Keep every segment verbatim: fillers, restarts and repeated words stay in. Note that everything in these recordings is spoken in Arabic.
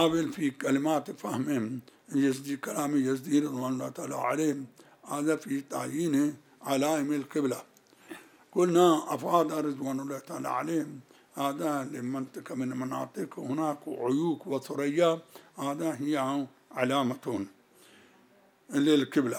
حاول في كلمات فهم يزدي كلام يزدي رضوان الله تعالى عليه هذا في تعيين علائم القبلة. قلنا أفاد رضوان الله تعالى عليهم هذا لمنطقة من مناطق هناك عيوق وثريا هذا هي علامة للقبلة.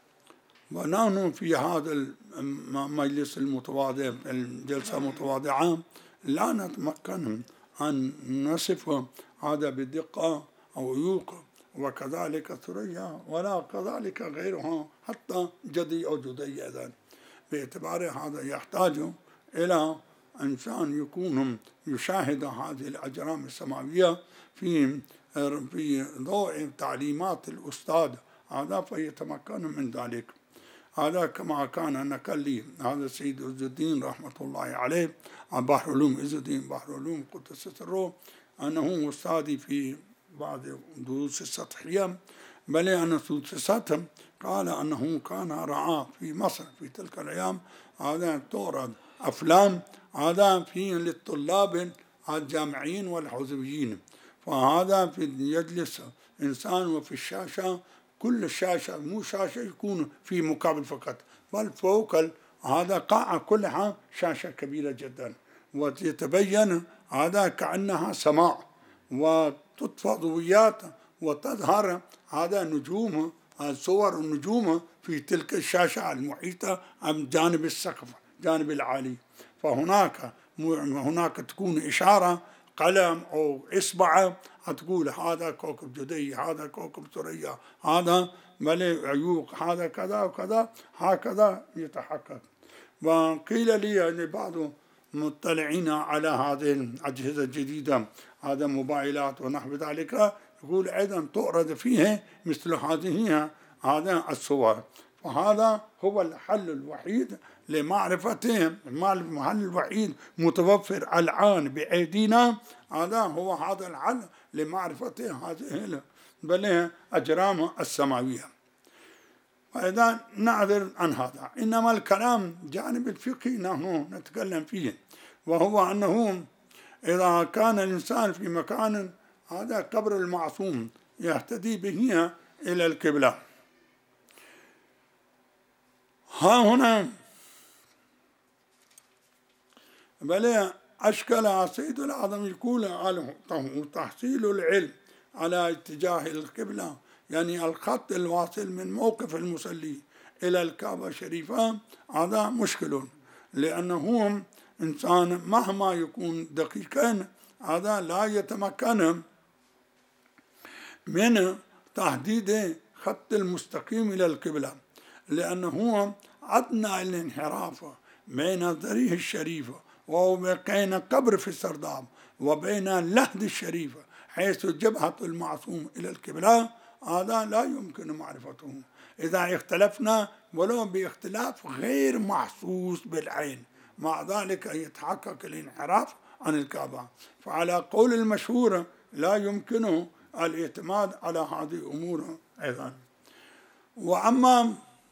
ونحن في هذا المجلس المتواضع الجلسة المتواضعة لا نتمكن أن نصف هذا بدقة أو عيوق وكذلك ثريا ولا كذلك غيرها حتى جدي أو جدي أيضا، باعتبار هذا يحتاج إلى إنسان يكون يشاهد هذه الأجرام السماوية في في ضوء تعليمات الأستاذ هذا فيتمكن من ذلك. هذا كما كان نقل لي هذا السيد عز الدين رحمة الله عليه عن بحر علوم عز الدين بحر علوم قدس سره أنه أستاذي في بعض دروس السطحية، بل أن سدسته قال أنه كان رعى في مصر في تلك الأيام هذا تورد أفلام هذا في للطلاب الجامعيين والحزبيين، فهذا في يجلس إنسان وفي الشاشة كل الشاشة مو شاشة يكون في مقابل فقط بل فوق هذا قاعة كلها شاشة كبيرة جدا ويتبين هذا كأنها سماء وتطفأ ضوئيات وتظهر هذا نجوم صور النجوم في تلك الشاشة المحيطة عن جانب السقف جانب العالي. فهناك هناك تكون إشارة قلم أو إصبع تقول هذا كوكب جدي هذا كوكب ثريا هذا بل عيوق هذا كذا وكذا هكذا يتحقق. وقيل لي أن بعض مطلعين على هذه الأجهزة الجديدة هذا موبايلات ونحو ذلك يقول أيضا تعرض فيه مثل هذه هذا الصور، فهذا هو الحل الوحيد لمعرفته الحل الوحيد متوفر الآن بأيدينا هذا هو هذا الحل لمعرفة هذه بل أجرام السماوية. فإذا نعذر عن هذا، إنما الكلام جانب الفقهي نحن نتكلم فيه، وهو أنه إذا كان الإنسان في مكان هذا قبر المعصوم يهتدي به إلى القبلة. ها هنا بل أشكل سيد الأعظم يقول على تحصيل العلم على اتجاه القبلة يعني الخط الواصل من موقف المصلي إلى الكعبة الشريفة هذا مشكل، لأنه إنسان مهما يكون دقيقا هذا لا يتمكن من تحديد خط المستقيم إلى القبلة، لأنه أدنى الانحراف بين الضريح الشريف وبين قبر في السرداب وبين اللحد الشريف حيث جبهة المعصوم إلى القبلة هذا لا يمكن معرفته. إذا اختلفنا ولو باختلاف غير محسوس بالعين مع ذلك يتحقق الانحراف عن الكعبة، فعلى قول المشهور لا يمكن الاعتماد على هذه الأمور أيضا. وأما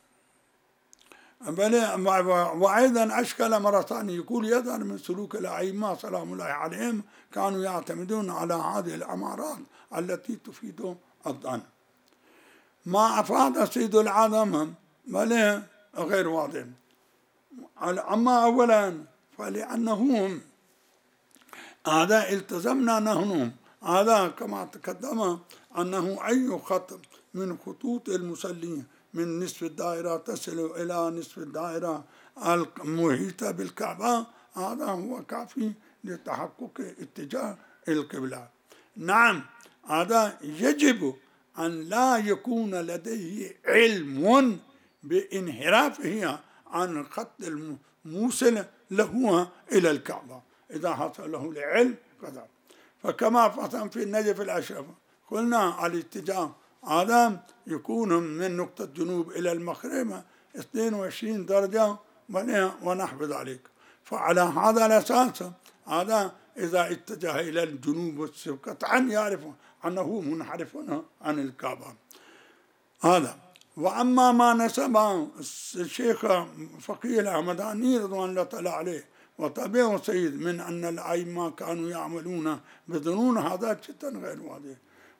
وأيضا أشكل مرة ثانية يقول يظهر من سلوك الأئمة سلام الله عليهم كانوا يعتمدون على هذه الأمارات التي تفيد الظن. ما أفاد سيد العظم بل غير واضح. أما أولا فلأنهم هذا التزمنا نحن هذا كما تقدم أنه أي خط من خطوط المصلين من نصف الدائرة تصل إلى نصف الدائرة المحيطة بالكعبة هذا هو كافي لتحقق اتجاه القبلة. نعم هذا يجب أن لا يكون لديه علم بانحرافه عن الخط الموصل له إلى الكعبة، إذا حصل له العلم كذا. فكما فصل في النجف الأشرف قلنا الاتجاه هذا يكون من نقطة جنوب إلى المغرب اثنين وعشرين درجة ونحو ذلك، فعلى هذا الأساس هذا إذا اتجه إلى الجنوب قطعا يعرف أنه منحرف عن الكعبة هذا. وأما ما نسب الشيخ فقيه الأحمداني رضوان الله تعالى عليه وتابعه سيد من أن الأئمة كانوا يعملون بظنون هذا جدا غير واضح.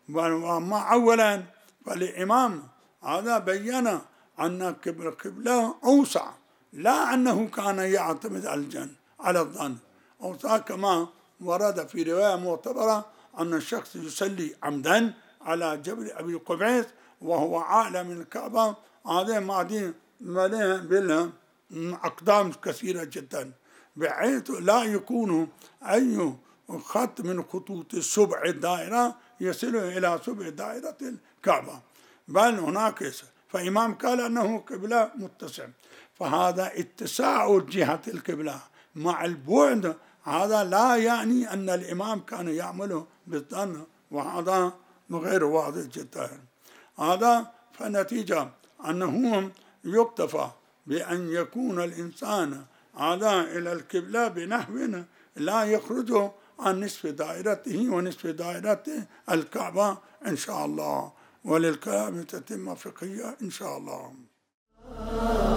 وأما أولا فالإمام هذا بين أن القبلة أوسع، لا أنه كان يعتمد على الجن على الظن، أوسع كما ورد في رواية معتبرة أن الشخص يصلي عمدا على جبل أبي قبيس وهو أعلى من الكعبة، هذا معدي مليء بالأقدام كثيرة جدا، بحيث لا يكون أي خط من خطوط سبع الدائرة يصل إلى سبع دائرة الكعبة، بل هناك، فإمام قال أنه قبلة متسع، فهذا اتساع جهة القبلة مع البعد، هذا لا يعني أن الإمام كان يعمل بالظن، وهذا غير واضح جدا. هذا فنتيجة أنه يكتفى بأن يكون الإنسان هذا إلى القبلة بنحو لا يخرج عن نصف دائرته ونصف دائرة الكعبة إن شاء الله، وللكلام تتم فقهية إن شاء الله.